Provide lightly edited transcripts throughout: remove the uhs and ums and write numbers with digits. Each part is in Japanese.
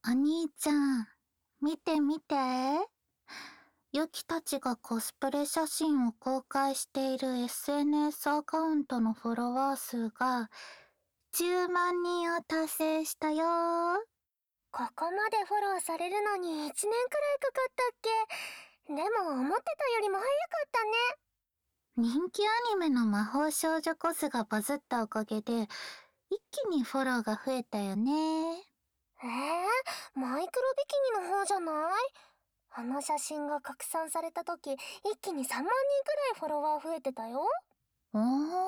お兄ちゃん、見て見て。ユキたちがコスプレ写真を公開している SNS アカウントのフォロワー数が10万人を達成したよ。 ここまでフォローされるのに1年くらいかかったっけ？でも思ってたよりも早かったね。 人気アニメの魔法少女コスがバズったおかげで一気にフォローが増えたよね。 マイクロビキニの方じゃない？あの写真が拡散された時、一気に3万人くらいフォロワー増えてたよ。 おー。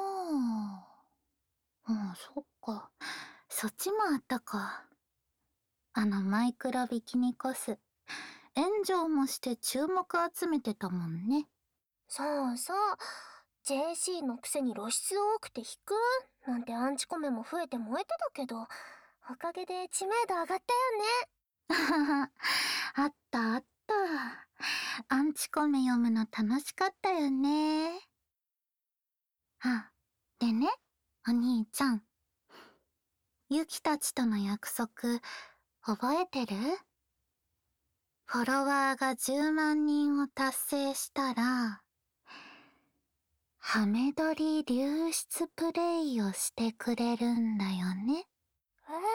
そっか。そっちもあったか。あのマイクロビキニコス、炎上もして注目集めてたもんね。 そうそう。JC のくせに露出多くて引くなんてアンチコメも増えて燃えてたけど、おかげで知名度上がったよね。 あはは、あったあった。アンチコメ読むの楽しかったよね。あ、でね、お兄ちゃん。ユキたちとの約束、覚えてる？フォロワーが10万人を達成したら、ハメ撮り流出プレイをしてくれるんだよね。 あれ本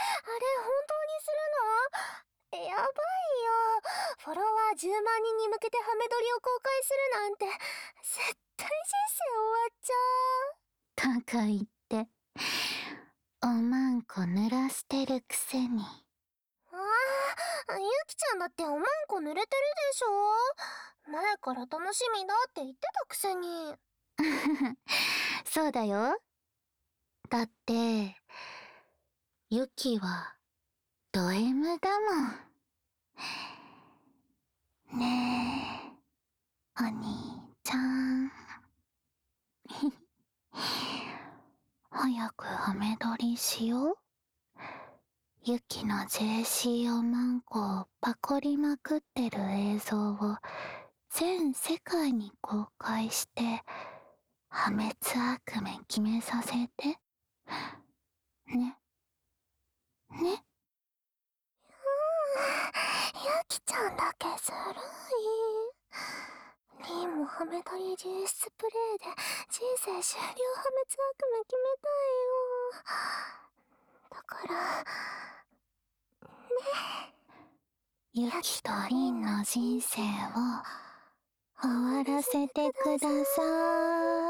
当にするの？やばいよ。フォロワー10万人に向けてハメ撮りを公開するなんて、絶対人生終わっちゃう。 か言って、おまんこ濡らしてるくせに。 ゆきちゃんだっておまんこ濡れてるでしょ？前から楽しみだって言ってたくせに。 そうだよ。だって、ユキはド M だもん。ねえ、お兄ちゃん。早くハメ撮りしよう。ユキの JC おまんこをパコりまくってる映像を全世界に公開して破滅悪夢決めさせて。ね。ね。 ゆきちゃんだけずるい。リンもハメ撮り流出プレイで人生終了破滅悪夢決めたいよ。だから、 ユキとリンの人生を終わらせてください。